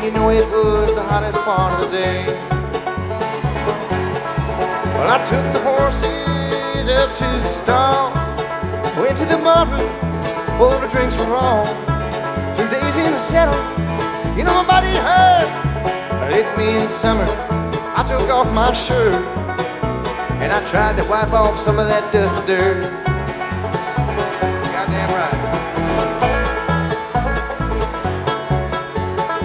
you know it was the hottest part of the day. Well, I took the horses up to the stall, went to the barroom, all the drinks were wrong. 3 days in the saddle, you know my body hurt. Lit me in summer, I took off my shirt, and I tried to wipe off some of that dust and dirt. Goddamn right.